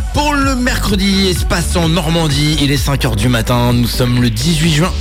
pour le mercredi, espace en Normandie. Il est 5h du matin, nous sommes le 18 juin.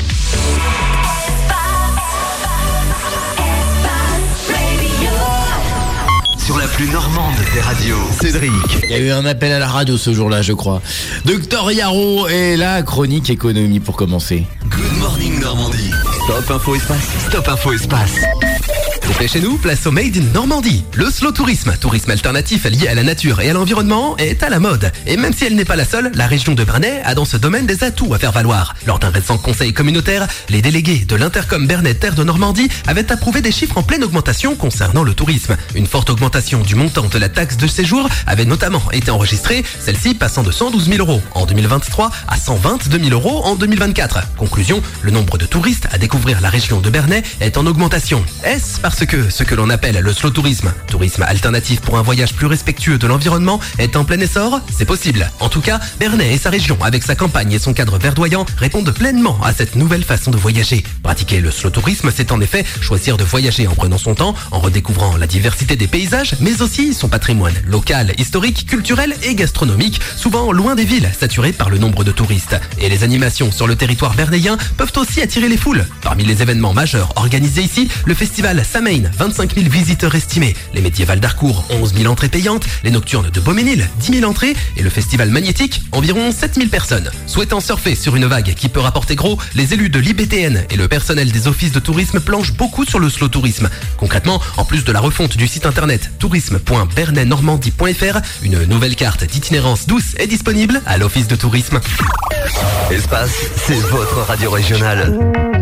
Sur la plus normande des radios. Cédric. Il y a eu un appel à la radio ce jour-là, je crois. Docteur Yarrow et la chronique économie pour commencer. Good morning Normandie. Stop Info Espace. Stop Info Espace. C'est chez nous, place au Made in Normandie. Le slow tourisme, tourisme alternatif lié à la nature et à l'environnement, est à la mode. Et même si elle n'est pas la seule, la région de Bernay a dans ce domaine des atouts à faire valoir. Lors d'un récent conseil communautaire, les délégués de l'Intercom Bernay Terre de Normandie avaient approuvé des chiffres en pleine augmentation concernant le tourisme. Une forte augmentation du montant de la taxe de séjour avait notamment été enregistrée, celle-ci passant de 112 000 € en 2023 à 122 000 € en 2024. Conclusion, le nombre de touristes à découvrir la région de Bernay est en augmentation. Est-ce parce que ce que l'on appelle le slow tourisme, tourisme alternatif pour un voyage plus respectueux de l'environnement, est en plein essor? C'est possible. En tout cas, Bernay et sa région, avec sa campagne et son cadre verdoyant, répondent pleinement à cette nouvelle façon de voyager. Pratiquer le slow tourisme, c'est en effet choisir de voyager en prenant son temps, en redécouvrant la diversité des paysages, mais aussi son patrimoine local, historique, culturel et gastronomique, souvent loin des villes, saturées par le nombre de touristes. Et les animations sur le territoire bernayen peuvent aussi attirer les foules. Parmi les événements majeurs organisés ici, le festival Samhain, 25 000 visiteurs estimés, les médiévales d'Harcourt, 11 000 entrées payantes, les nocturnes de Beauménil, 10 000 entrées, et le festival magnétique, environ 7 000 personnes. Souhaitant surfer sur une vague qui peut rapporter gros, les élus de l'IBTN et le personnel des offices de tourisme planchent beaucoup sur le slow tourisme. Concrètement, en plus de la refonte du site internet tourisme.bernaynormandie.fr, une nouvelle carte d'itinérance douce est disponible à l'office de tourisme. Espace, c'est votre radio régionale.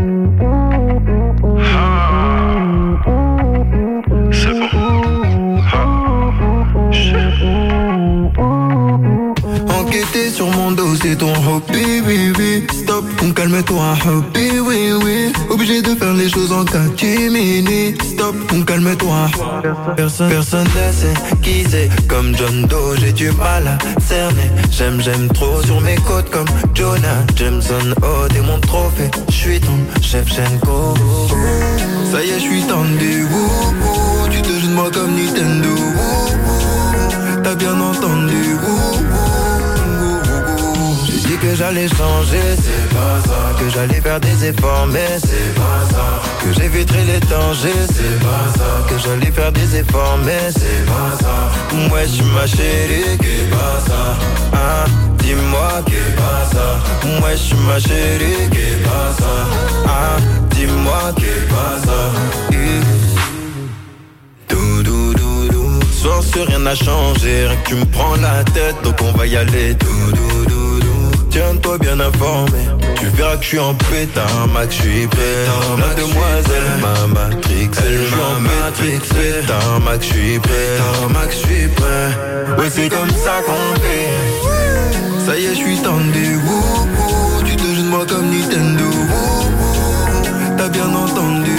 Enquêter sur mon dos, c'est ton hobby, oui, oui. Stop, calme-toi, hobby, oui, oui. Obligé de faire les choses en catimini. Stop, calme-toi. Personne ne sait qui c'est. Comme John Doe, j'ai du mal à cerner. J'aime trop sur mes côtes comme Jonah Jameson. Oh, t'es mon trophée. J'suis ton Shevchenko. Ça y est, j'suis tendu. Tu te joues de moi comme Nintendo. T'as bien entendu. J'ai dit que j'allais changer, c'est pas ça. Que j'allais faire des efforts, mais c'est pas ça. Que j'éviterai les dangers, c'est pas ça. Que j'allais faire des efforts, mais c'est pas ça. Ouais, j'suis ma chérie, qu'est pas ça. Hein, dis-moi qu'est pas ça. Ouais, j'suis ma chérie, qu'est pas ça. Hein, dis-moi qu'est pas ça. Soir sur rien n'a changé, rien que tu me prends la tête, donc on va y aller. Tiens-toi bien informé, tu verras que je suis en pétard, Max, je suis prêt. La demoiselle m'a matrix, elle m'a matrix. Pétard, Max, je suis prêt. Max, je suis prêt. Ouais, c'est comme ça qu'on fait. Ça y est, je suis tendu. Tu te joues de moi comme Nintendo. T'as bien entendu.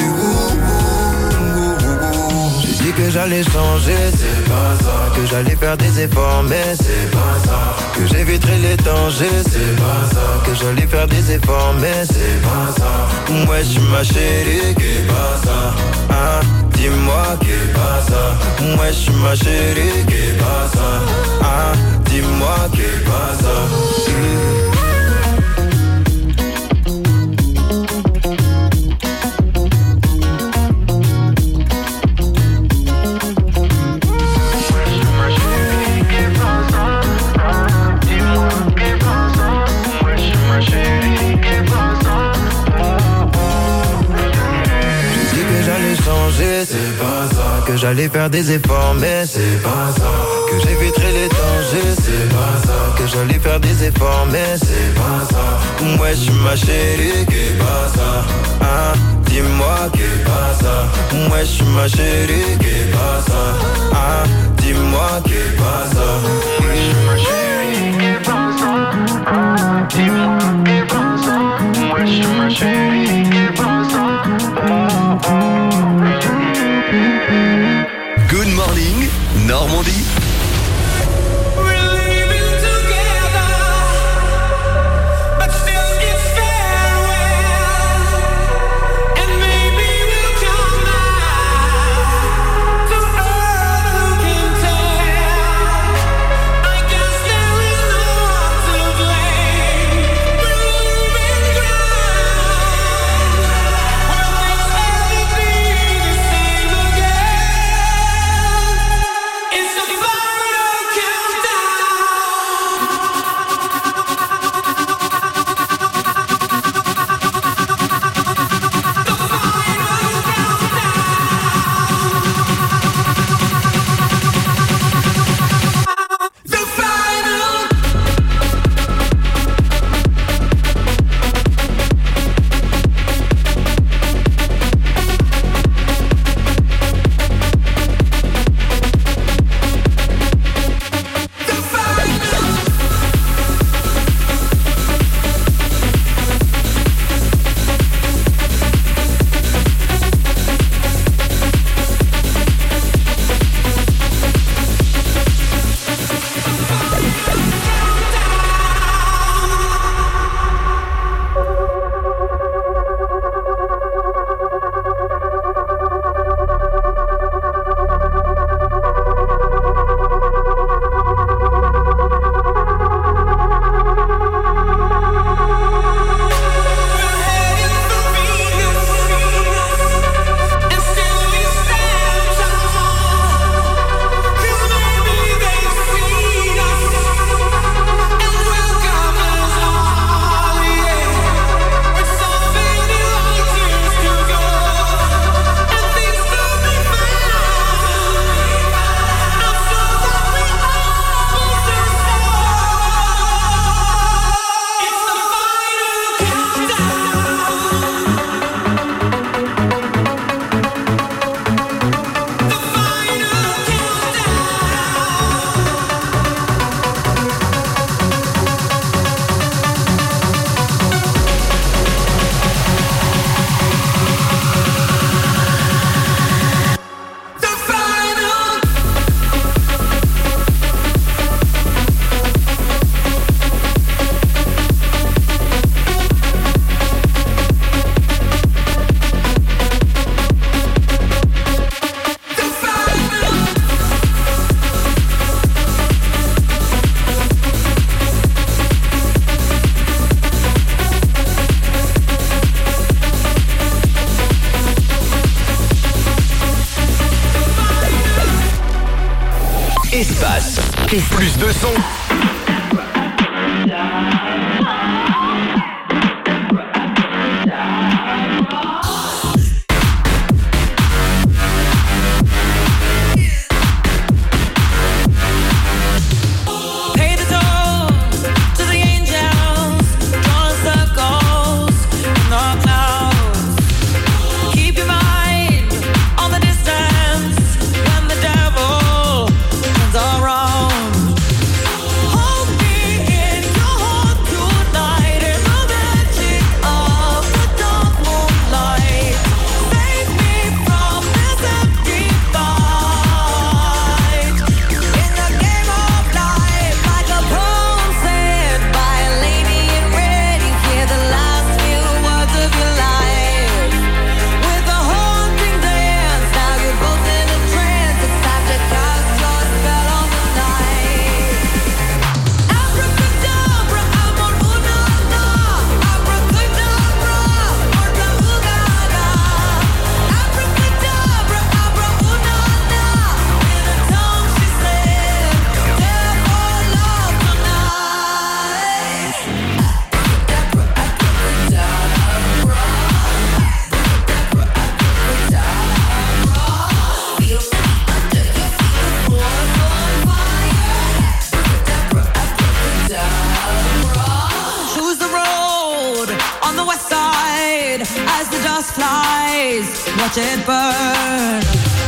Que j'allais changer, c'est pas ça. Que j'allais faire des efforts, mais c'est pas ça. Que j'éviterai les dangers, c'est pas ça. Que j'allais faire des efforts, mais c'est pas ça. Ouais, j'suis ma chérie, qu'est pas ça. Hein, dis-moi qu'est pas ça. Ouais, j'suis ma chérie, qu'est pas ça. Hein, dis-moi qu'est pas ça. C'est pas ça. Que j'allais faire des efforts, mais c'est pas ça. Que j'éviterai les dangers, c'est pas ça. Que j'allais faire des efforts, mais c'est pas ça. Ouais, j'suis ma chérie, qu'est pas ça. Hein, dis-moi qu'est pas ça. Ouais, j'suis ma chérie, qu'est pas ça. Hein, dis-moi qu'est pas ça. Ouais, j'suis ma chérie, qu'est pas ça. Hein, dis-moi qu'est pas ça. Ouais, j'suis ma chérie, qu'est pas ça. Good morning Normandie. Plus de son. Watch it burn.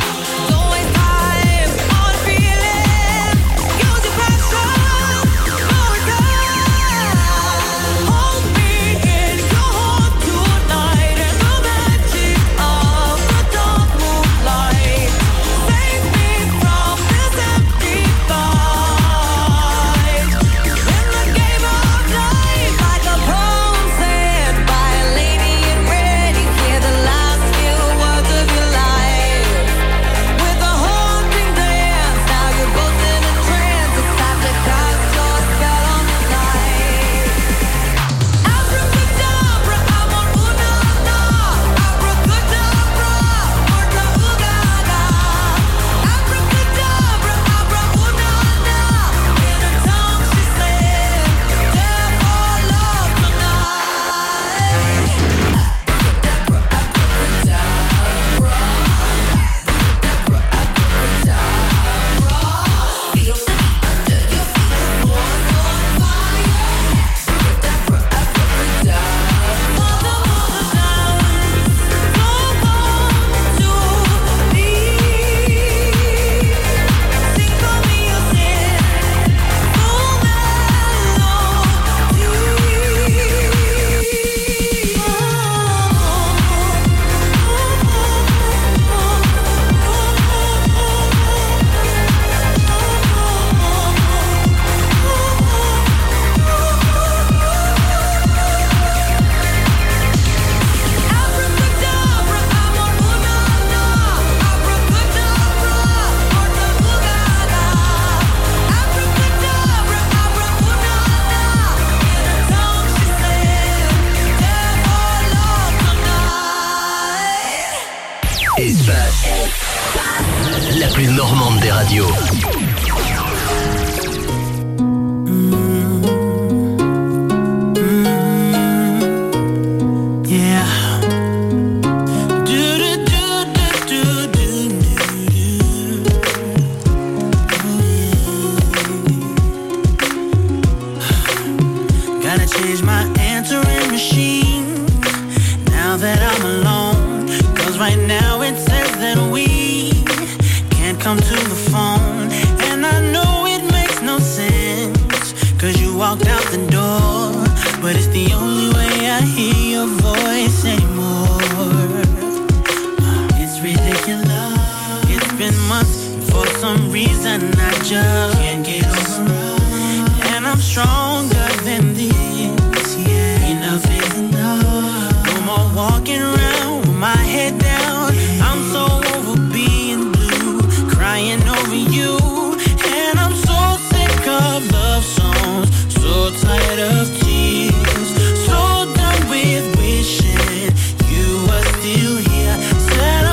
La plus normande des radios.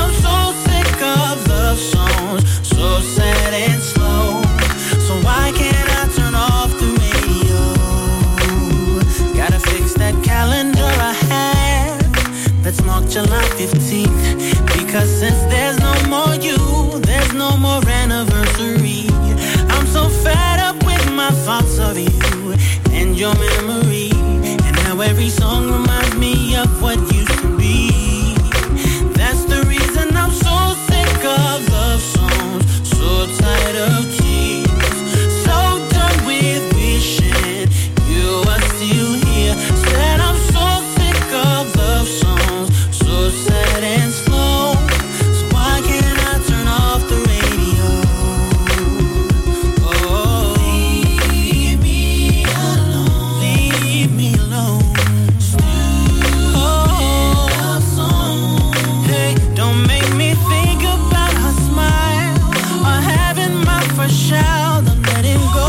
Sad and slow, so why can't 'Cause since there's no more you, there's no more anniversary. I'm so fed up with my thoughts of you and your memory. And now every song reminds me of what used to be. That's the reason I'm so sick of love songs, so tired of tears, so done with wishing you are still here. Said I'm so sick of love songs, so sad and slow. So why can't I turn off the radio? Oh, leave me alone, leave me alone. Oh, love song. Hey, don't make me think about her smile or having my first child. I'm letting go,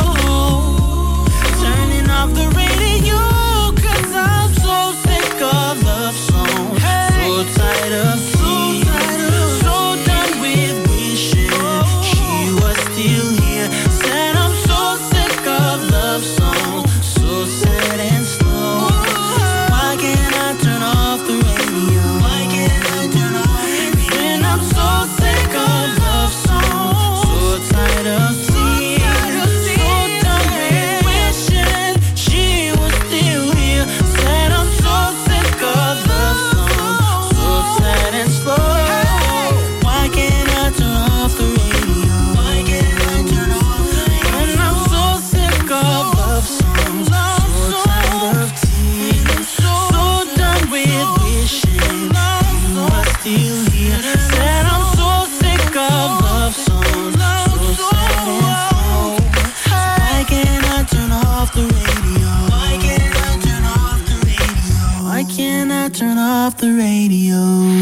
turning off the radio, 'cause I'm so sick of love songs, so tired of tears, so done with wishing she was still here. Said I'm so sick of love songs, so sad and slow. So why can't I turn off the radio? Why can't I turn off the radio? When I'm so sick of love songs, so tired of tears, so done with wishing she was still here. Said I'm so sick of love songs, so sad and slow. Why can't I turn off the radio? Why can't I turn off the radio? When I'm so sick of love songs, so tired of tears, so done with wishing you are still here. Said I'm so sick of love songs, so sad and slow. So why can't I turn off the radio? Why can't I turn off the radio? Why can't I turn off the radio?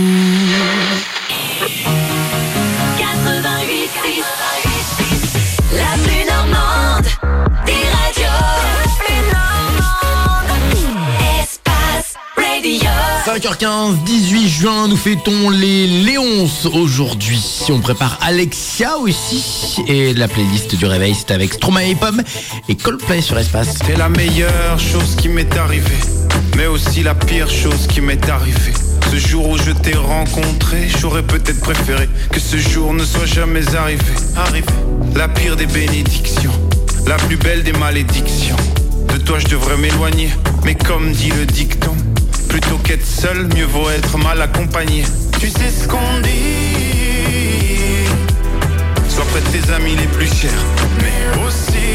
88.6, la plus normande des radios. Plus normande, Espace Radio. 5h15, 18 juin, nous fêtons les Léonces aujourd'hui. On prépare Alexia aussi. Et la playlist du réveil, c'est avec Stromae et Pomme et Coldplay sur Espace. C'est la meilleure chose qui m'est arrivée, mais aussi la pire chose qui m'est arrivée. Ce jour où je t'ai rencontré, j'aurais peut-être préféré que ce jour ne soit jamais arrivé. La pire des bénédictions, la plus belle des malédictions. De toi je devrais m'éloigner, mais comme dit le dicton, plutôt qu'être seul, mieux vaut être mal accompagné. Tu sais ce qu'on dit, sois près de tes amis les plus chers, mais aussi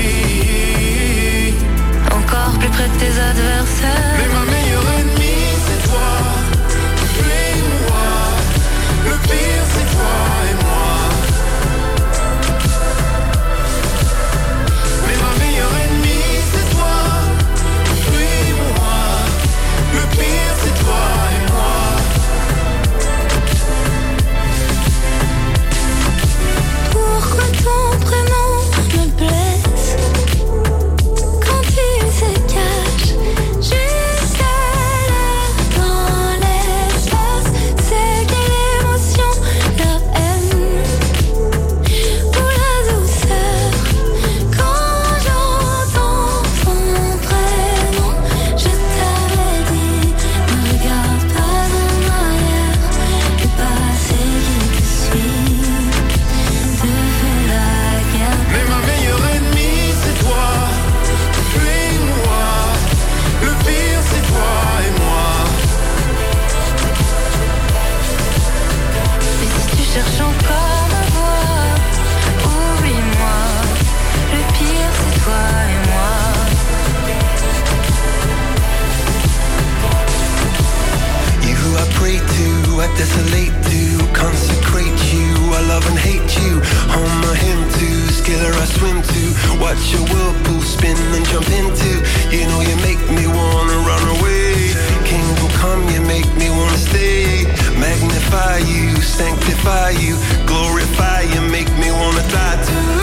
Encore plus près de tes adversaires. mais ma meilleure ennemie c'est toi. Tu es moi, le pire c'est toi et moi. Mais ma meilleure ennemie c'est toi. Tu es moi, le pire c'est toi et moi. Pourquoi ton prénom me blesse quand il se cache jusqu'à l'heure dans l'espace? C'est quelle émotion, la haine ou la douceur quand j'entends ton prénom? Je t'avais dit, ne regarde pas en arrière, le passé qui te suit te fait la guerre. Mais ma meilleure ennemie c'est toi. Tu es moi, le pire c'est toi et moi. Et si tu cherches encore ma voix, oublie-moi, le pire c'est toi et moi. You who I pray to, I desolate to, consecrate you, I love and hate you. On my hymn to, skiller I swim to, watch your whirlpool spin and jump into. You know you make me wanna run away. Kingdom come, you make me wanna stay. Magnify you, sanctify you, glorify you, make me wanna die too.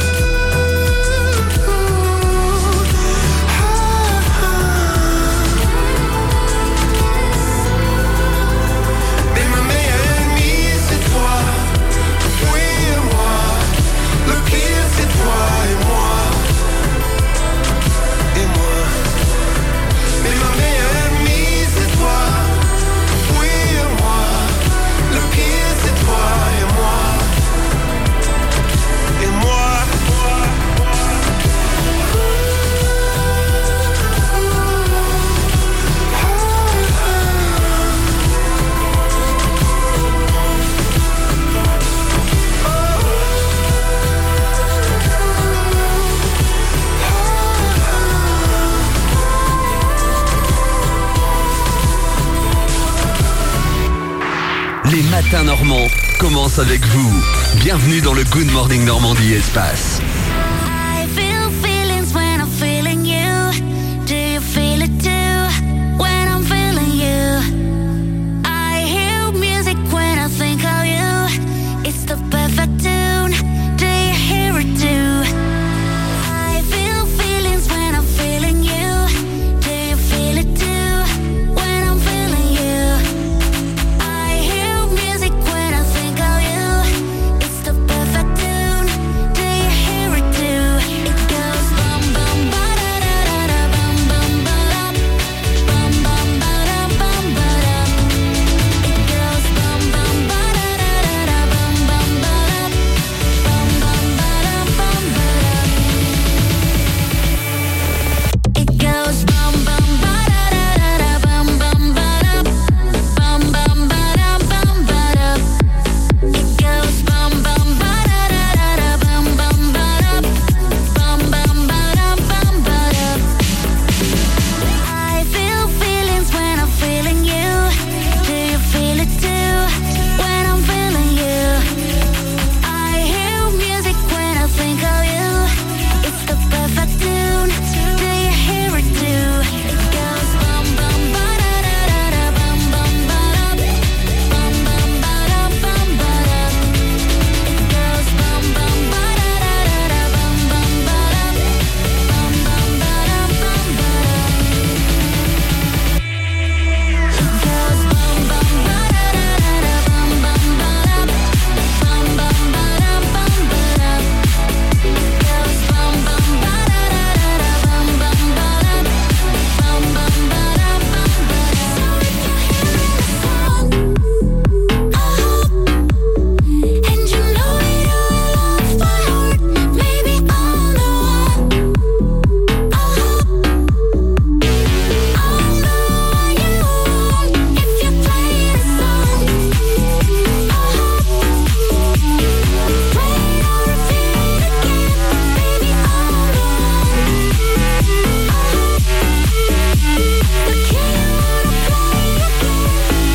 Mais ma meilleure ennemie c'est toi. Oui et moi, le pire c'est toi et moi. Et moi, Mais ma meilleure ennemie c'est toi. Oui et moi, le pire Les matins normands commencent avec vous. Bienvenue dans le Good Morning Normandie Espace. I feel feelings when I'm feeling you. Do you feel it too? When I'm feeling you. I hear music when I think of you. It's the perfect tune. Do you hear it too? I feel feelings when I'm feeling you. Do you feel it too? When I'm feeling you. I hear music when I think of you. It's the perfect tune. Do you hear it too? It goes bum bum ba da da da da bum bum ba da bum bum ba da bum ba da. It goes bum bum ba da da da da bum bum ba da bum bum ba da bum ba da. It goes bum bum ba da da da da bum bum ba da bum bum ba da bum ba da. It goes bum bum ba da da da da bum bum ba da bum bum ba da bum ba da. I feel feelings when I'm feeling you. Do you feel it too? When I'm feeling you. I hear music when I think of you. It's the perfect tune. Do you hear it too? It goes bum bum ba da da da da bum bum ba da bum bum ba da bum ba da. It goes bum bum ba da da da da bum bum ba da bum bum ba da bum ba da. It goes bum bum ba da da da da bum bum ba da bum bum ba da bum ba da. It goes bum bum ba da da da da bum bum ba da bum bum ba da bum ba da. So if you hear the song, and you know it all off by heart, maybe I'm the one. I'll know you want if you play the song. Play it or repeat it again, baby I'm the one. The key wanna play again.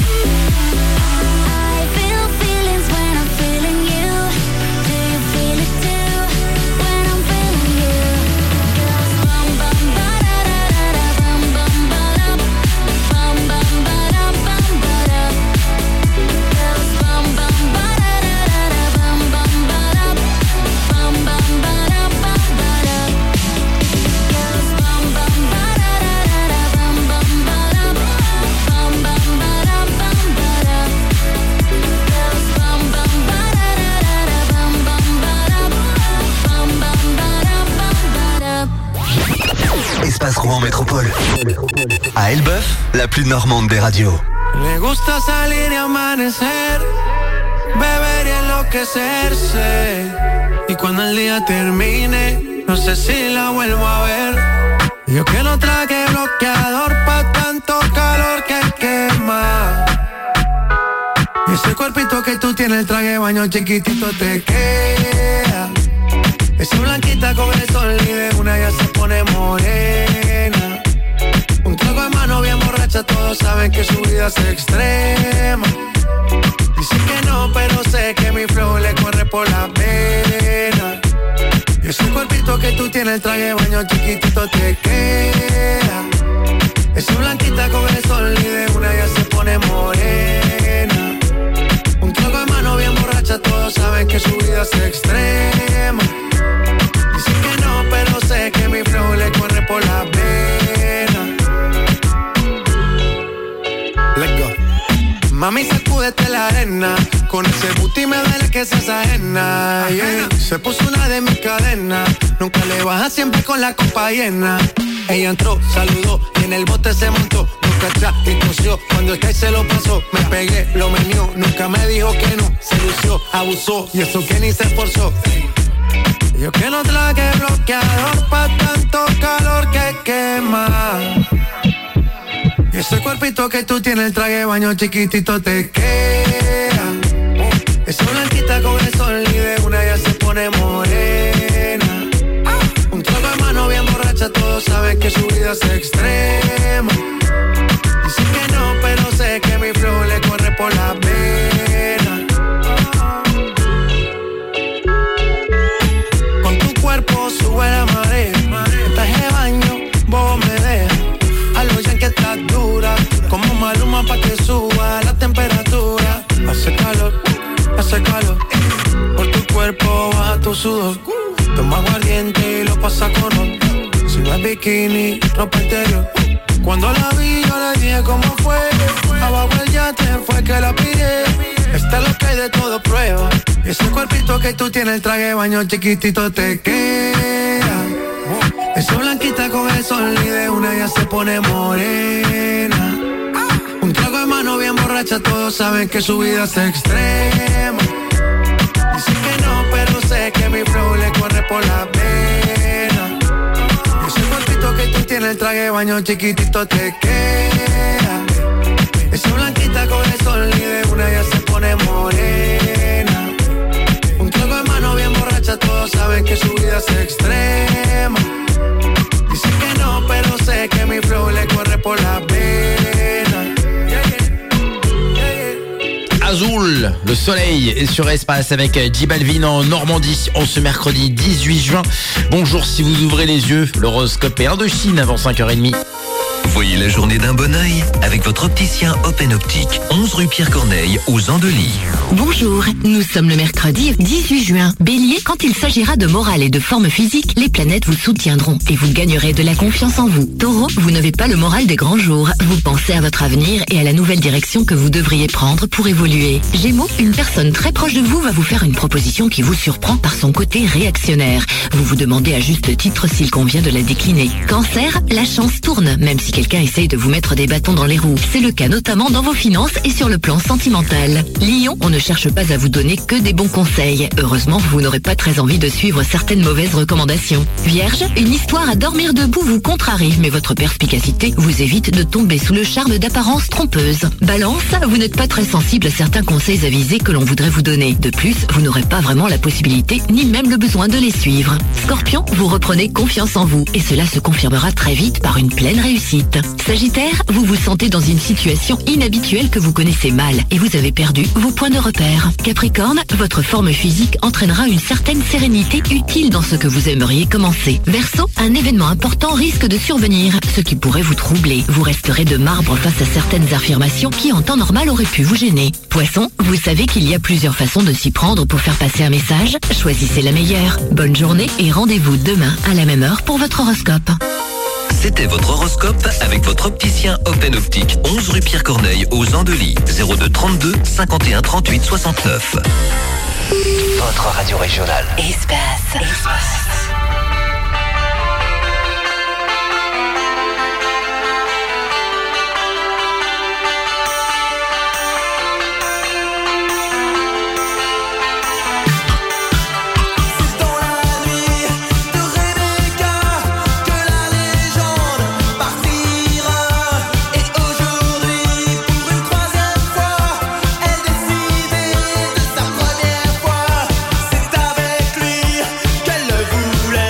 I feel feelings when I'm feeling you. Do you feel it too? When I'm feeling you. Goes bum bum ba da da da da bum bum ba da bum bum ba da bum ba da. Goes bum bum ba da da da da bum bum ba da bum bum ba da bum ba da. Goes bum bum ba da da da da bum bum ba da bum bum ba da bum ba da. Goes bum bum ba da da da da bum bum ba da bum bum ba da bum ba da. Espace Rouen Métropole. À Elbeuf, la plus normande des radios. Le gusta salir y amanecer, beber y enloquecerse. Y cuando el día termine, no sé si la vuelvo a ver. Yo que no traje bloqueador pa' tanto calor que quema. Y ese cuerpito que tú tienes, el traje de baño chiquitito te queda. Esa blanquita con el sol y de una ya se pone morena. Un trago de mano bien borracha, todos saben que su vida es extrema. Dicen que no, pero sé que mi flow le corre por la pena. Y ese cuerpito que tú tienes, el traje de baño chiquitito te queda. Esa blanquita con el sol y de una ya se pone morena. Un trago de mano bien borracha, todos saben que su vida es extrema. Dicen que no, pero sé que mi flow le corre por la pena. Let's go. Mami, sacúdete la arena. Con ese booty me duele que seas ajena, yeah. Se puso una de mis cadenas. Nunca le baja, siempre con la copa llena. Ella entró, saludó y en el bote se montó. Nunca atrás y tosió. Cuando el que se lo pasó, me pegué, lo menió. Nunca me dijo que no, se lució, abusó. Y eso que ni se esforzó. Yo que no traje bloqueador pa' tanto calor que quema. Y ese cuerpito que tú tienes, el traje de baño chiquitito te queda. Esa blanquita con el sol y de una ya se pone morena. Un trago de mano bien borracha, todos saben que su vida es extrema. Dicen que no, pero sé que mi flow le corre por la pena. tu sudor. Toma aguardiente y lo pasa con ron. Si no es bikini, ropa interior. Cuando la vi yo le dije cómo fue. Abajo el yate fue que la pide. Esta es lo que hay de todo prueba. Ese cuerpito que tú tienes, el traje de baño chiquitito te queda. Esa blanquita con el sol y de una ya se pone morena. Un trago de mano bien borracha, todos saben que su vida es extrema. Dicen que no, pero sé que mi flow le corre por la pena. Ese cuerpito que tú tienes, el traje de baño chiquitito te queda. Esa blanquita con el sol y de una ya se pone morena. Un trago de mano bien borracha, todos saben que su vida es extrema. Dicen que no, pero sé que mi flow le corre por la pena. Azul, le soleil est sur Espace avec J Balvin en Normandie en ce mercredi 18 juin. Bonjour si vous ouvrez les yeux, l'horoscope est Indochine avant 5h30. Voyez la journée d'un bon œil avec votre opticien Open Optique, 11 rue Pierre-Corneille, aux Andelys. Bonjour, nous sommes le mercredi 18 juin. Bélier, quand il s'agira de morale et de forme physique, les planètes vous soutiendront et vous gagnerez de la confiance en vous. Taureau, vous n'avez pas le moral des grands jours. Vous pensez à votre avenir et à la nouvelle direction que vous devriez prendre pour évoluer. Gémeaux, une personne très proche de vous va vous faire une proposition qui vous surprend par son côté réactionnaire. Vous vous demandez à juste titre s'il convient de la décliner. Cancer, la chance tourne, même si quelqu'un essaye de vous mettre des bâtons dans les roues. C'est le cas notamment dans vos finances et sur le plan sentimental. Lion, on ne cherche pas à vous donner que des bons conseils. Heureusement, vous n'aurez pas très envie de suivre certaines mauvaises recommandations. Vierge, une histoire à dormir debout vous contrarie, mais votre perspicacité vous évite de tomber sous le charme d'apparences trompeuses. Balance, vous n'êtes pas très sensible à certains conseils avisés que l'on voudrait vous donner. De plus, vous n'aurez pas vraiment la possibilité, ni même le besoin de les suivre. Scorpion, vous reprenez confiance en vous, et cela se confirmera très vite par une pleine réussite. Sagittaire, vous vous sentez dans une situation inhabituelle que vous connaissez mal, et vous avez perdu vos points de repère. Capricorne, votre forme physique entraînera une certaine sérénité utile dans ce que vous aimeriez commencer. Verseau, un événement important risque de survenir, ce qui pourrait vous troubler. Vous resterez de marbre face à certaines affirmations qui en temps normal auraient pu vous gêner. Poisson, vous savez qu'il y a plusieurs façons de s'y prendre pour faire passer un message. Choisissez la meilleure. Bonne journée et rendez-vous demain à la même heure pour votre horoscope. C'était votre horoscope avec votre opticien Open Optique, 11 rue Pierre-Corneille, aux Andelys, 02 32 51 38 69. Votre radio régionale. Espace. C'est avec lui qu'elle le voulait.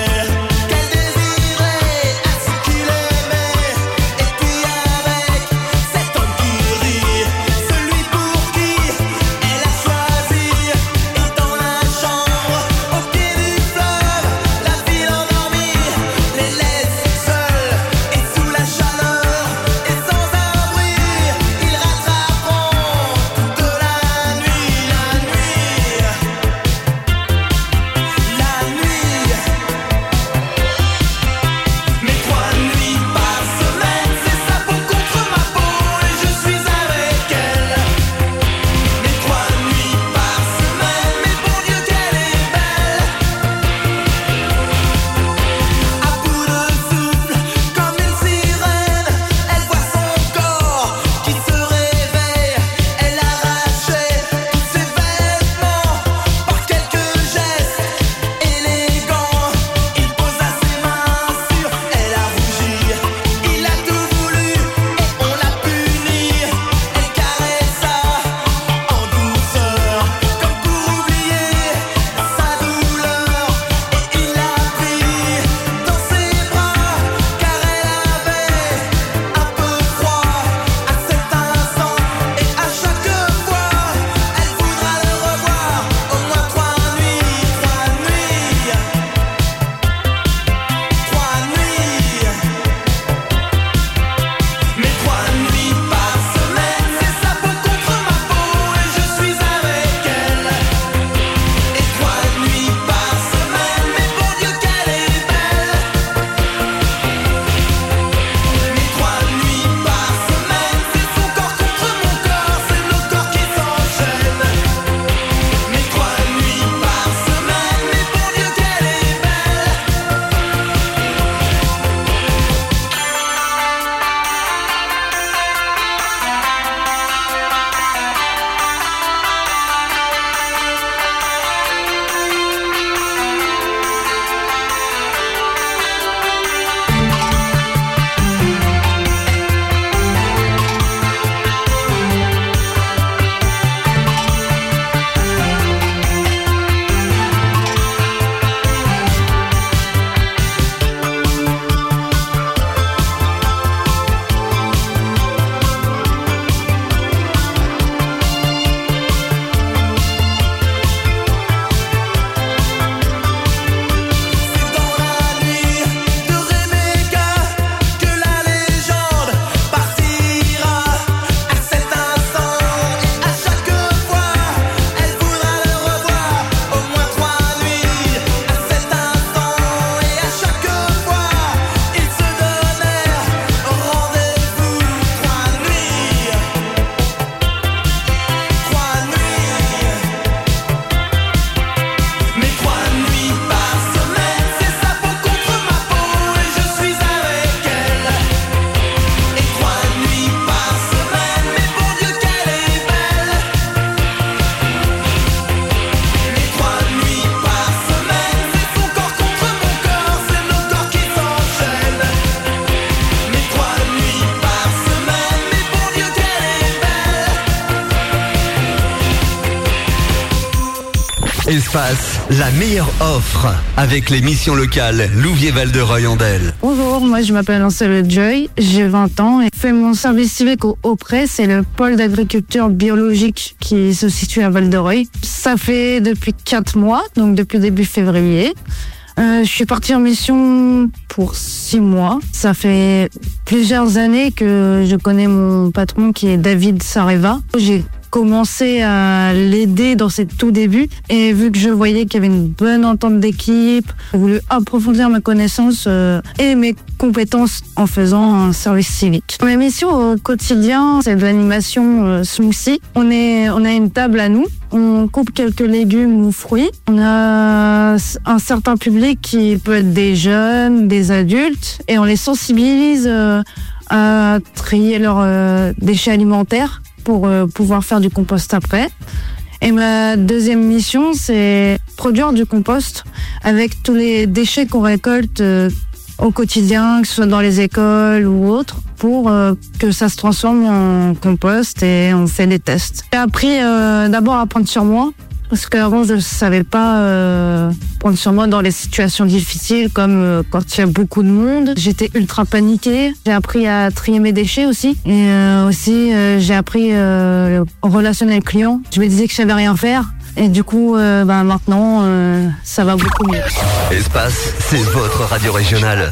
Espace, la meilleure offre avec les missions locales Louviers-Val-de-Reuil-en-Del. Bonjour, moi je m'appelle Ansel Joy, j'ai 20 ans et je fais mon service civique au Pré, c'est le pôle d'agriculture biologique qui se situe à Val-de-Reuil. Ça fait depuis 4 mois, donc depuis début février. Je suis partie en mission pour 6 mois. Ça fait plusieurs années que je connais mon patron qui est David Sareva. J'ai commencé à l'aider dans ses tout débuts et vu que je voyais qu'il y avait une bonne entente d'équipe, j'ai voulu approfondir mes connaissances et mes compétences en faisant un service civique. Mes missions au quotidien, c'est de l'animation smoothie. On a une table à nous, on coupe quelques légumes ou fruits. On a un certain public qui peut être des jeunes, des adultes et on les sensibilise à trier leurs déchets alimentaires pour pouvoir faire du compost après. Et ma deuxième mission, c'est produire du compost avec tous les déchets qu'on récolte au quotidien, que ce soit dans les écoles ou autres, pour que ça se transforme en compost et on fait des tests. J'ai appris d'abord à prendre sur moi, parce qu'avant je ne savais pas prendre sur moi dans les situations difficiles comme quand il y a beaucoup de monde. J'étais ultra paniquée. J'ai appris à trier mes déchets aussi. Et aussi j'ai appris relationnel client. Je me disais que je savais rien faire. Et du coup, maintenant, ça va beaucoup mieux. Espace, c'est votre radio régionale.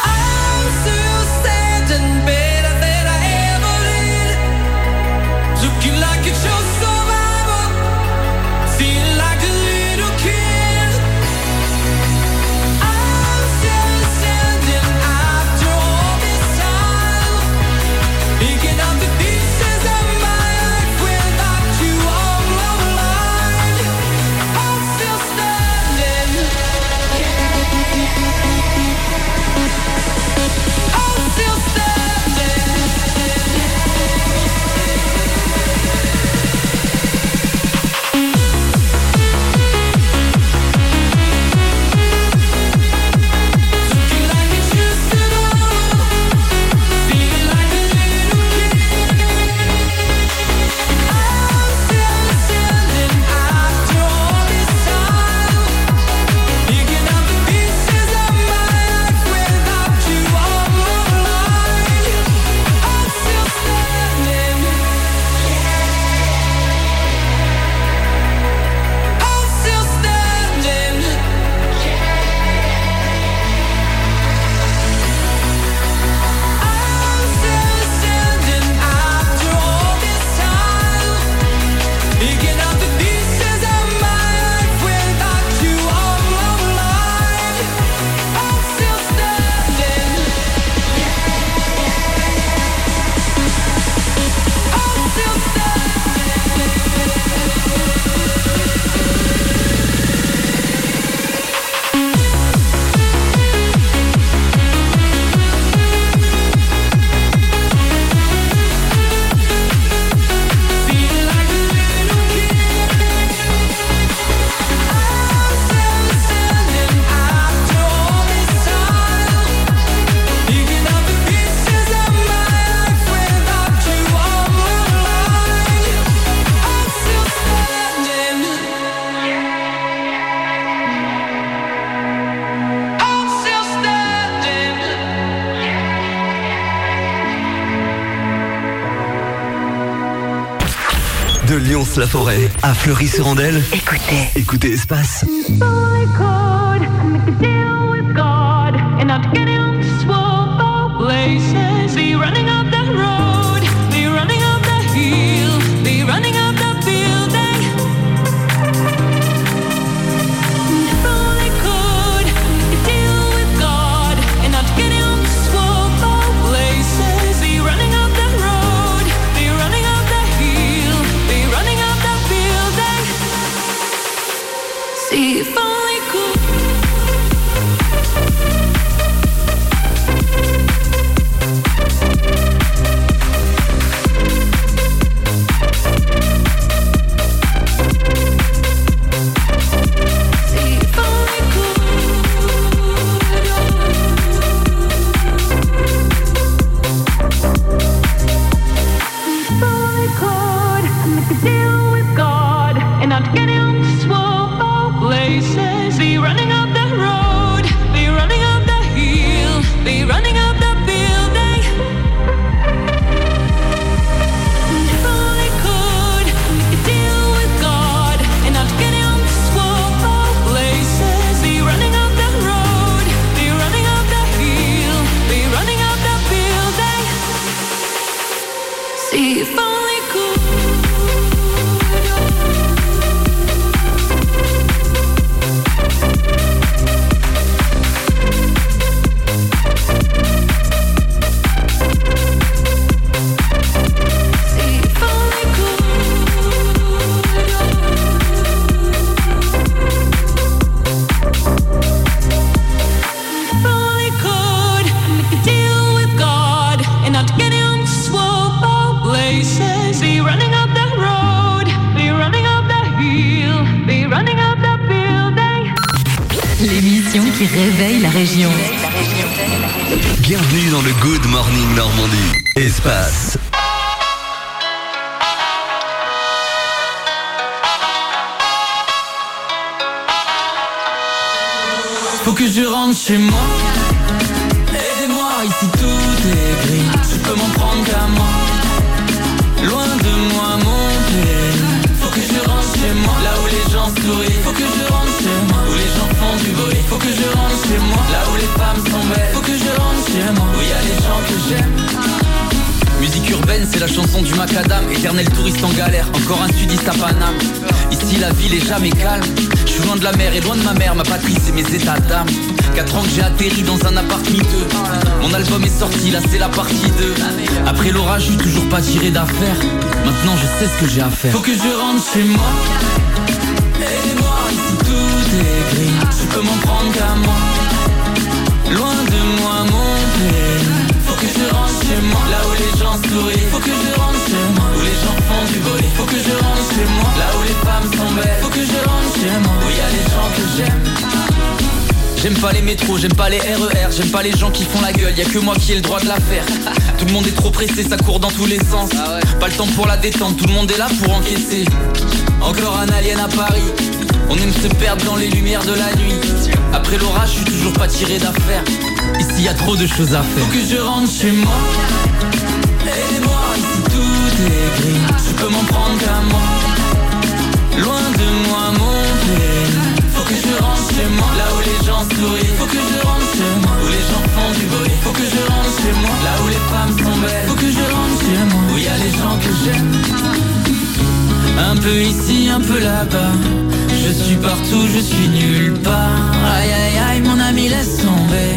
De Lyons-la-Forêt à Fleury-sur-Andelle. Écoutez Espace. Deal with God and not get him to swallow. qui réveille la région. Bienvenue dans le Good Morning Normandie. Espace. Faut que je rentre chez moi. Aidez-moi, ici tout est gris. Je peux m'en prendre qu'à moi. Loin de moi mon pays. Faut que je rentre chez moi. Là où les gens sourient. Faut que je rentre chez moi. Où les gens font du bruit. Faut que je rentre chez moi. Là où les femmes sont belles. Faut que je rentre chez moi. Où y a les gens que j'aime. Musique urbaine, c'est la chanson du macadam. Éternel touriste en galère, encore un sudiste à Paname. Ici la ville est jamais calme. Je suis loin de la mer et loin de ma mère. Ma patrie c'est mes états d'âme. 4 ans que j'ai atterri dans un appart miteux. Mon album est sorti, là c'est la partie 2. Après l'orage, je suis toujours pas tiré d'affaire. Maintenant je sais ce que j'ai à faire. Faut que je rentre chez moi. Aidez-moi, ici tout est gris. Je peux m'en prendre qu'à moi. Loin de moi mon pays. Faut que je rentre chez moi. Là où les gens sourient. Faut que je rentre chez moi. Où les gens font du bruit. Faut que je rentre chez moi. Là où les femmes sont belles. Faut que je rentre chez moi. Où y a les gens que j'aime. J'aime pas les métros, j'aime pas les RER, j'aime pas les gens qui font la gueule, y'a que moi qui ai le droit de la faire. Tout le monde est trop pressé, ça court dans tous les sens. Pas le temps pour la détente, tout le monde est là pour encaisser. Encore un alien à Paris. On aime se perdre dans les lumières de la nuit. Après l'orage, je suis toujours pas tiré d'affaire. Ici y a trop de choses à faire. Faut que je rentre chez moi. Aidez-moi, ici tout est gris. Je peux m'en prendre qu'à moi. Loin de moi mon pays. Faut que je rentre chez moi. Là où les gens sourient. Faut que je rentre chez moi. Où les gens font du bruit. Faut que je rentre chez moi. Là où les femmes sont belles. Faut que je rentre chez moi. Où y a les gens que j'aime. Un peu ici, un peu là-bas. Je suis partout, je suis nulle part. Aïe aïe aïe, mon ami laisse tomber.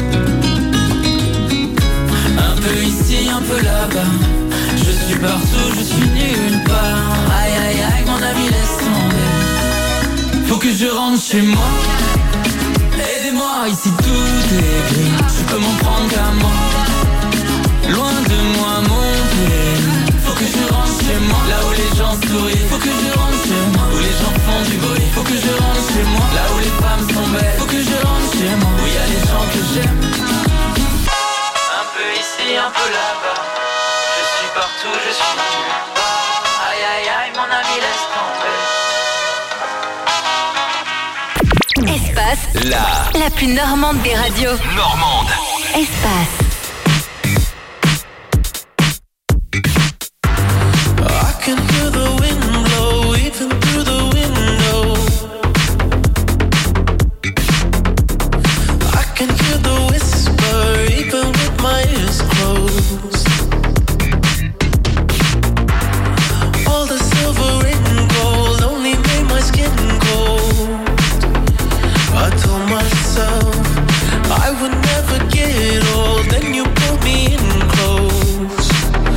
Un peu ici, un peu là-bas. Je suis partout, je suis nulle part. Aïe aïe aïe, mon ami laisse tomber. Faut que je rentre chez moi. Aidez-moi, ici tout est gris. Je peux m'en prendre qu'à moi. Loin de moi mon pays. Faut que je rentre chez moi. Là où les gens sourient. Faut que je rentre chez moi. Où les gens font du bruit. Faut que je rentre chez moi. Là où les femmes sont belles. Faut que je rentre chez moi. Où y a les gens que j'aime. Un peu ici, un peu là-bas. Je suis partout, je suis nulle part. Aïe aïe aïe, mon ami laisse tomber. Espace, la plus normande des radios. Normande. Espace. I can hear the wind blow even through the window. I can hear the whisper even with my ears closed. All the silver and gold only made my skin cold. I told myself I would never get old. Then you pulled me in close.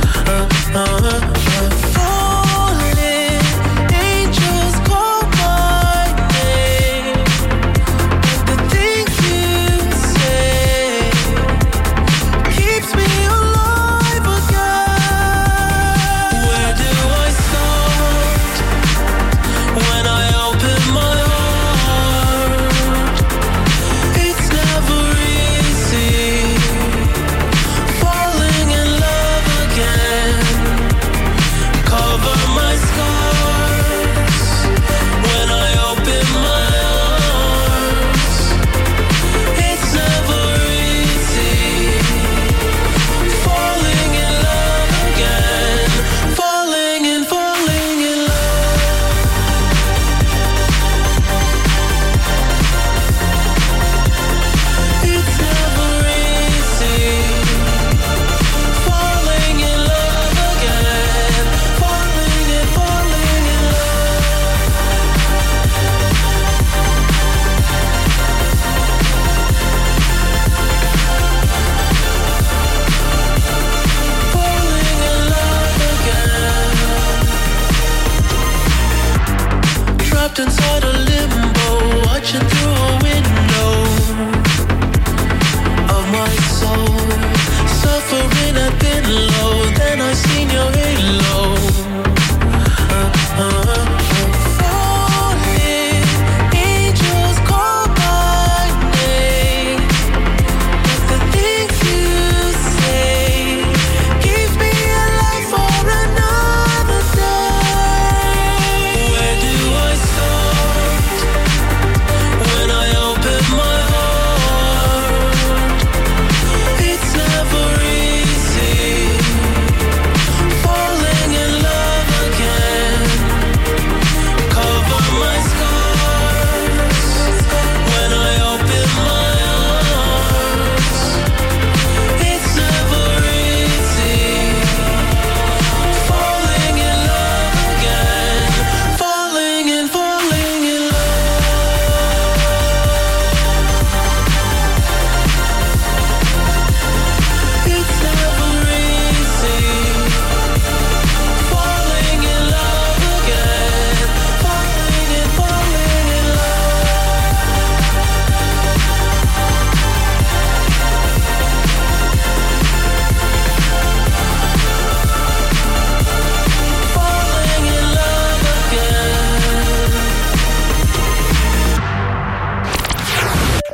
Falling, angels call my name. The things you say keeps me alive again. Where do I start when I open my heart? It's never easy falling in love again. Cover my scars when I open my arms. It's never easy falling in love again. Falling in love. It's never easy falling in love again. Falling in love. Falling in love again. Trapped inside a limbo, watching through a window of my soul. Suffering I've been low, then I seen your halo. Falling, angels call my name.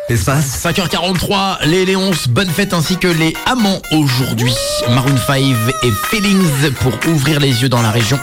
Espace 5h43, les Léonces, bonne fête ainsi que les amants aujourd'hui. Maroon 5 et Feelings pour ouvrir les yeux dans la région.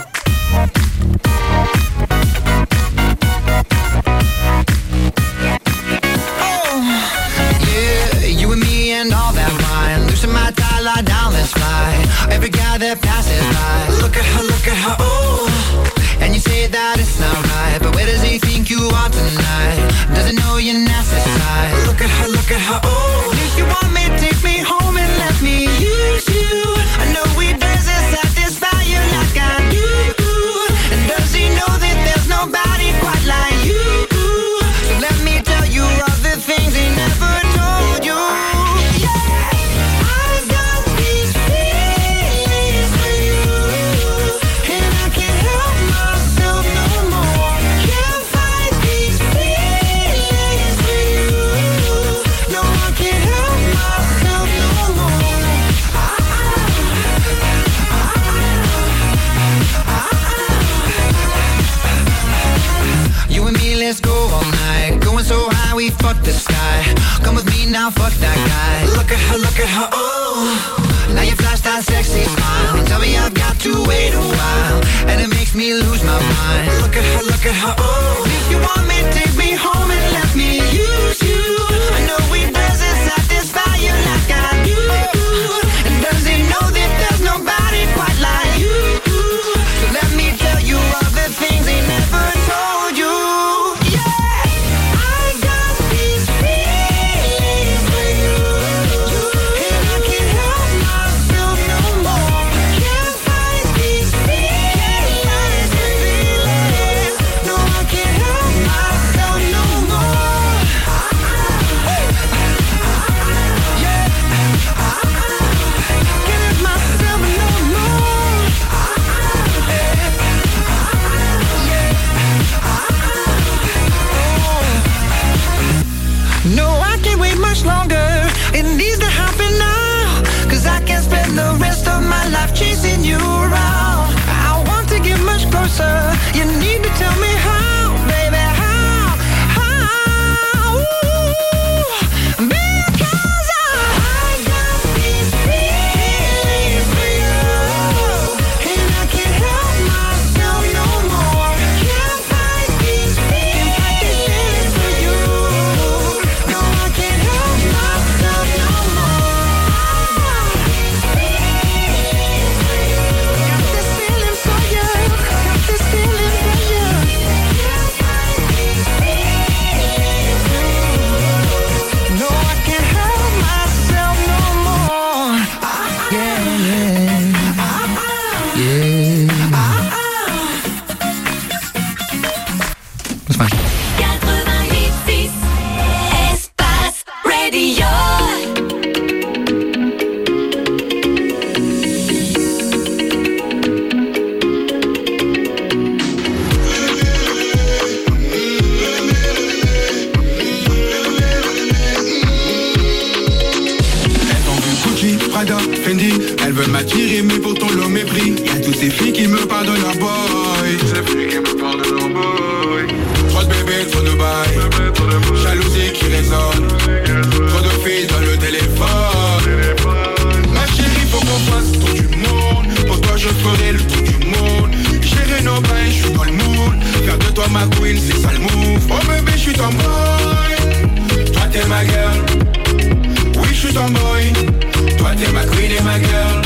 Every guy that passes by, look at her, oh. And you say that it's not right, but where does he think you are tonight? Doesn't know your nasty side. Look at her, oh. If you want me, take me home and let me use you. I know he doesn't satisfy you like I do. And does he know that there's nobody quite like you? So let me tell you all the things he never told you. Let's go all night, going so high we fuck the sky. Come with me now, fuck that guy. Look at her, oh. Now you flash that sexy smile. Tell me I've got to wait a while, and it makes me lose my mind. Look at her, oh. If you want me, take me home and let me use you. I know he doesn't satisfy you like I do. And does he know that there's nobody quite like you? So let me tell you all the things he never told you. Longer, it needs to happen now, 'cause I can't spend the rest of my life chasing you around. I want to get much closer, you need to tell me how, baby, how, because I got these feelings for you, and I can't help myself no more, can't fight these feelings for you, no I can't help myself no more. Got this feeling for you, got this feeling for you. Can't fight these feelings for you. No, I can't help myself no more. Yeah. That's fine. 88.6 Espace Radio. Gucci, Prada, Fendi, elle veut m'attirer mais pourtant l'homme mépris. Y'a toutes ces filles qui me parlent de leur boy. Ces filles qui me parlent de leur boy. Trop de bébés, trop de bails. Jalousie qui résonne. Trop de filles dans le téléphone. Ma chérie, faut qu'on fasse le tour du monde. Pour toi je ferai le tour du monde. Gérer nos bails, je suis dans le mood. Faire de toi ma queen, c'est ça le move. Oh bébé, je suis ton boy. Toi t'es ma girl. Oui, je suis ton boy. Toi t'es ma queen et ma girl.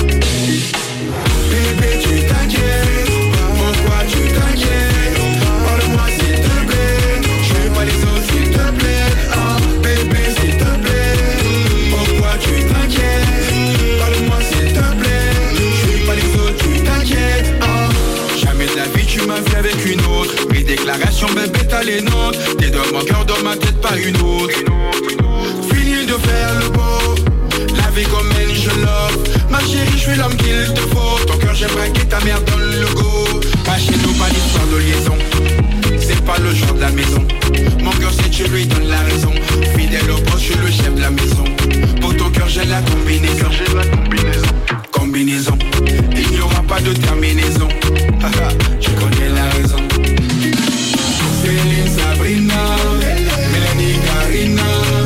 Bébé, tu t'inquiètes. Pourquoi tu t'inquiètes? Parle-moi s'il te plaît. Je veux pas les autres s'il te plaît. Oh bébé, s'il te plaît. Pourquoi tu t'inquiètes? Parle-moi s'il te plaît. Je veux pas les autres, tu t'inquiètes. Oh, jamais de la vie tu m'as vu avec une autre. Mes déclarations, bébé, t'as les nôtres. T'es dans mon cœur, dans ma tête, pas une autre. Fini de faire le beau. La vie comme elle, je love. Ma chérie, je suis l'homme qu'il te faut. Ton cœur, j'ai braqué ta mère dans le logo. Pas chez nous, pas d'histoire de liaison. C'est pas le genre de la maison. Mon cœur, c'est tu lui donnes la raison. Fidèle au poste, je suis le chef de la maison. Pour ton cœur, j'ai la combinaison. Combinaison. Il n'y aura pas de terminaison. Tu connais la raison. Céline, Sabrina, Mélanie, Karina.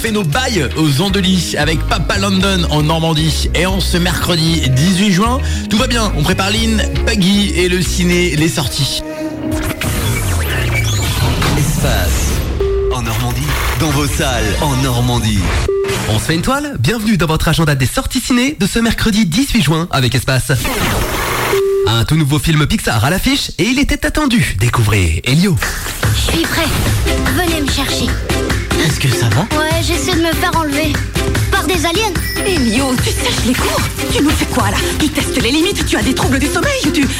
fait nos bails aux Andelys avec Papa London en Normandie. Et en ce mercredi 18 juin, tout va bien. On prépare Lynn, Paggy et le ciné, les sorties. Espace. En Normandie. Dans vos salles. En Normandie. On se fait une toile? Bienvenue dans votre agenda des sorties ciné de ce mercredi 18 juin avec Espace. Un tout nouveau film Pixar à l'affiche et il était attendu. Découvrez Elio. Je suis prêt. Venez me chercher. Est-ce que ça va? Ouais, j'essaie de me faire enlever. Par des aliens. Elio, tu sèches les cours? Tu nous fais quoi là? Tu testes les limites? Tu as des troubles du sommeil ou tu...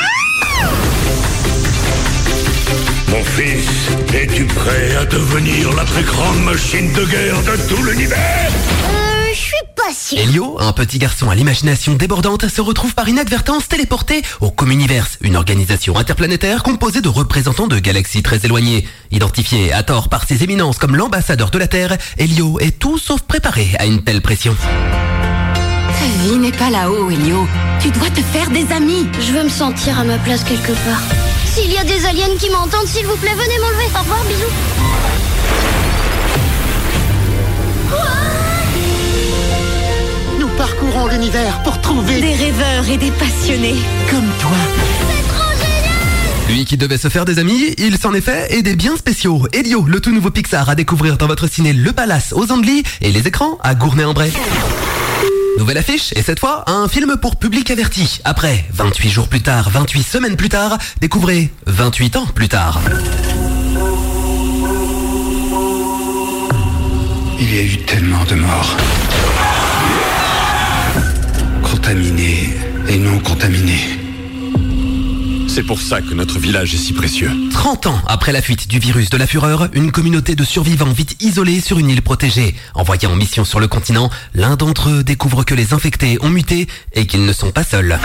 Mon fils, es-tu prêt à devenir la plus grande machine de guerre de tout l'univers? Je suis pas sûr. Elio, un petit garçon à l'imagination débordante, se retrouve par inadvertance téléporté au Communiverse, une organisation interplanétaire composée de représentants de galaxies très éloignées. Identifié à tort par ses éminences comme l'ambassadeur de la Terre, Elio est tout sauf préparé à une telle pression. Ta vie n'est pas là-haut, Elio. Tu dois te faire des amis. Je veux me sentir à ma place quelque part. S'il y a des aliens qui m'entendent, s'il vous plaît, venez m'enlever. Au revoir, bisous. Nous parcourons l'univers pour trouver des rêveurs et des passionnés comme toi. Lui qui devait se faire des amis, il s'en est fait et des biens spéciaux. Elio, le tout nouveau Pixar à découvrir dans votre ciné Le Palace aux Andelys et les écrans à Gournay-en-Bray. Nouvelle affiche, et cette fois, un film pour public averti. Après, 28 jours plus tard, 28 semaines plus tard, découvrez 28 ans plus tard. Il y a eu tellement de morts. Contaminés et non contaminés. C'est pour ça que notre village est si précieux. 30 ans après la fuite du virus de la fureur, une communauté de survivants vit isolée sur une île protégée. Envoyés en mission sur le continent, l'un d'entre eux découvre que les infectés ont muté et qu'ils ne sont pas seuls.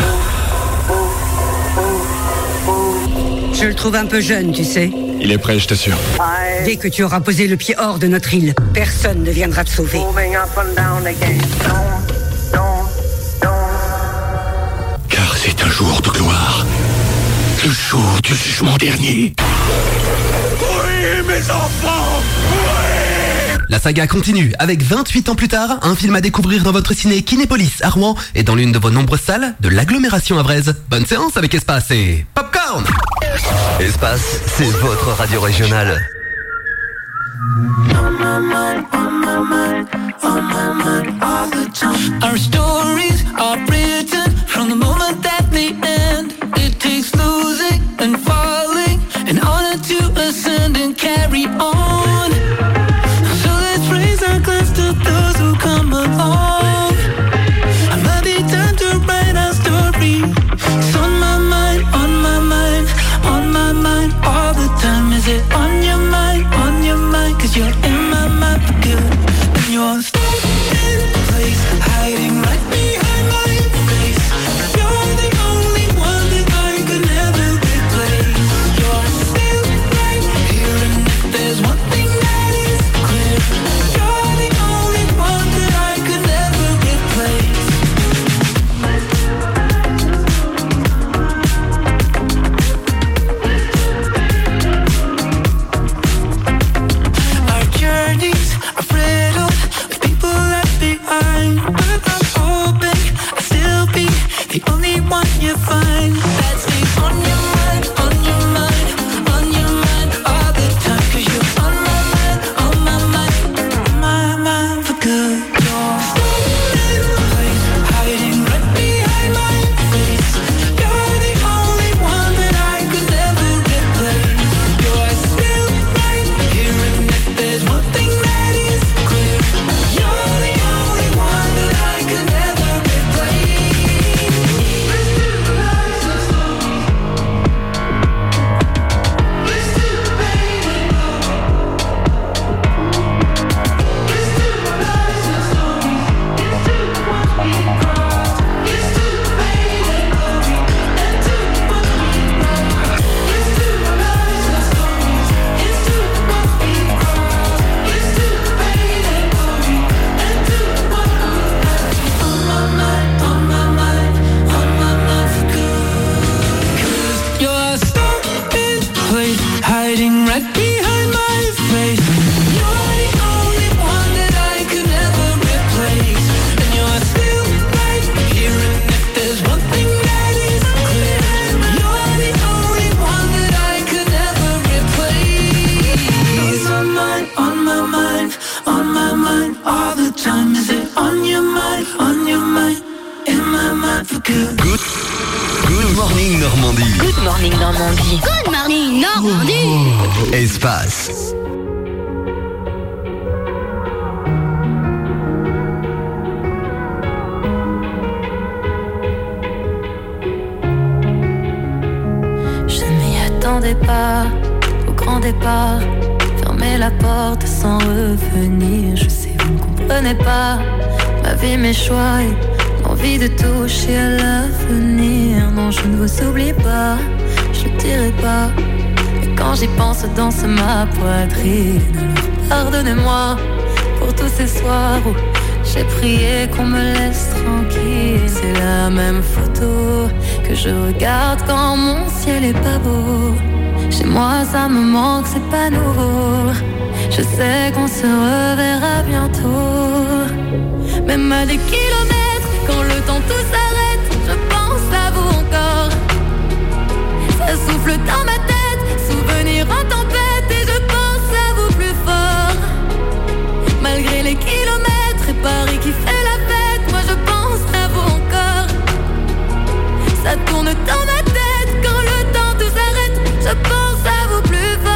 Je le trouve un peu jeune, tu sais. Il est prêt, je t'assure. Dès que tu auras posé le pied hors de notre île, personne ne viendra te sauver. Car c'est un jour de gloire. Le jour du jugement dernier. Oui, mes enfants! Oui! La saga continue avec 28 ans plus tard, un film à découvrir dans votre ciné Kinépolis à Rouen et dans l'une de vos nombreuses salles de l'agglomération avraise. Bonne séance avec Espace et Popcorn! Espace, c'est votre radio régionale. Our stories are written from the moment that they end. It takes losing and falling in order to ascend and carry on. So let's raise our glass to those who come along. I'm ready time to write our story. It's on my mind, on my mind, on my mind all the time. Is it on your mind, 'cause you're in my mind for good. And you're stuck in place, hiding right behind my face. You're the only one that I could never replace. You're still right here, and if there's one thing that is clear, you're the only one that I could never replace. Our journeys are riddled with people left behind, but I'm hoping I'll still be the only one you find that stays on your mind, on your mind, on your mind all the time. 'Cause you're on my mind, on my mind, on my mind for good. You're stuck in place, hiding right behind my face. You're the only one that I could never replace. You're still right here, and if there's one thing that is clear, you're the only one that I could never replace. You're stuck in place, hiding right behind my face. You're the only one that Good morning Normandie. Good morning Normandie. Good morning, Normandie. Espace. Je ne m'y attendais pas au grand départ. Fermer la porte sans revenir. Je sais, vous ne comprenez pas ma vie, mes choix et l'envie de toucher à l'avenir. Non, je ne vous oublie pas, je ne dirai pas. Mais quand j'y pense, danse ma poitrine. Alors pardonnez-moi pour tous ces soirs où j'ai prié qu'on me laisse tranquille. C'est la même photo que je regarde quand mon ciel est pas beau. Chez moi ça me manque, c'est pas nouveau. Je sais qu'on se reverra bientôt. Même à des kilomètres, quand le temps tout s'arrête, je pense à vous encore. Ça souffle dans ma tête, souvenir en tempête, et je pense à vous plus fort. Malgré les kilomètres et Paris qui fait la fête, moi je pense à vous encore. Ça tourne dans ma tête, quand le temps tout s'arrête, je pense à vous plus fort.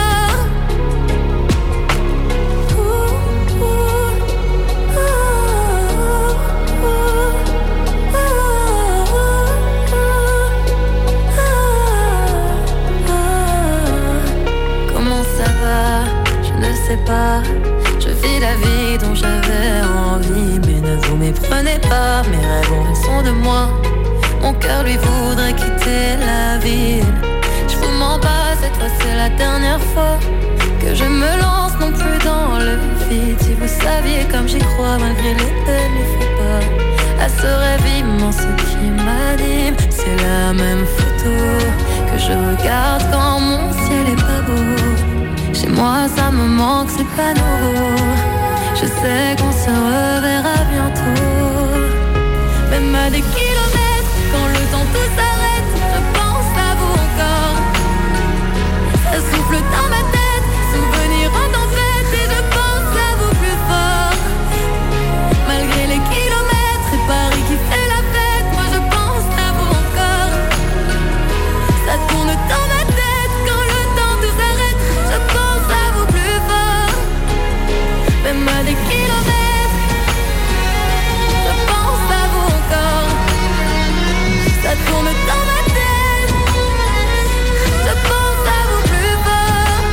Comment ça va? Je ne sais pas. Je vis la vie dont j'avais envie, mais ne vous méprenez pas. Mes rêves ont raison de moi. Mon cœur lui voudrait quitter la ville. Je vous mens pas, cette fois c'est la dernière fois que je me lance non plus dans le vide. Si vous saviez comme j'y crois malgré les peines, les faux pas, à ce rêve immense qui m'anime. C'est la même photo que je regarde quand mon ciel est pas beau. Chez moi ça me manque, c'est pas nouveau. Je sais qu'on se reverra bientôt. Même à des kilomètres, quand le temps tout s'arrête, je pense à vous encore. Ça souffle dans ma tête, souvenir en tempête, et je pense à vous plus fort. Malgré les kilomètres et Paris qui fait la fête, moi je pense à vous encore. Ça tourne dans ma tête, quand le temps tout s'arrête, je pense à vous plus fort. Même à des kilomètres, je pense à vous encore. Ça tourne dans ma tête, je pense à vous plus fort.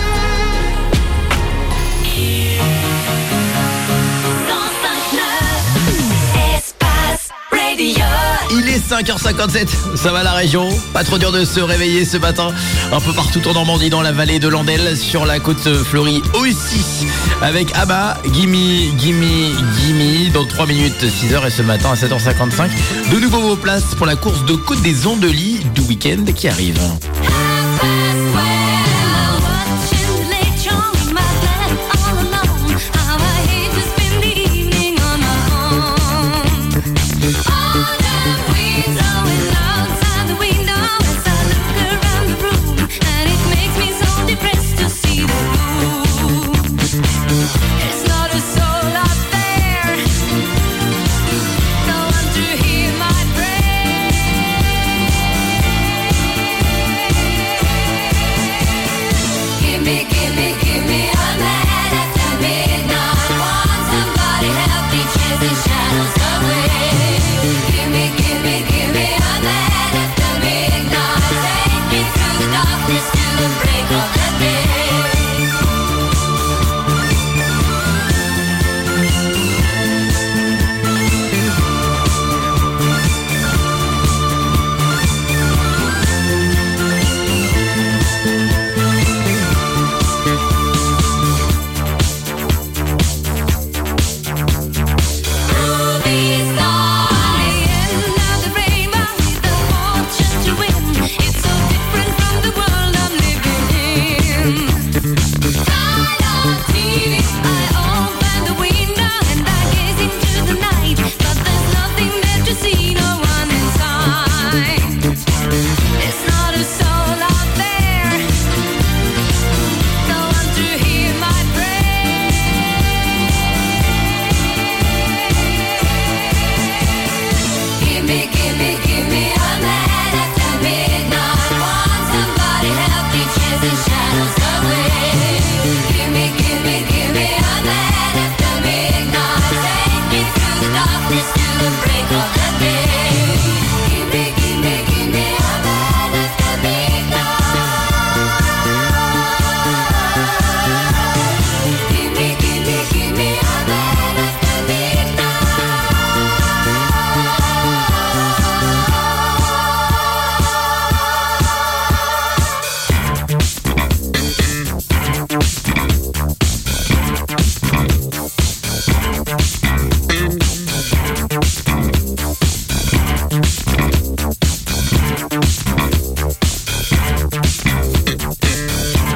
Espace Radio. Il est 5h57, ça va la région. Pas trop dur de se réveiller ce matin. Un peu partout en Normandie, dans la vallée de l'Andelle, sur la côte fleurie aussi. Avec Abba, Gimme, Gimme, Gimme. Dans 3 minutes, 6h, et ce matin à 7h55. De nouveau vos places pour la course de Côte des Andelys du week-end qui arrive. Gimme, gimme.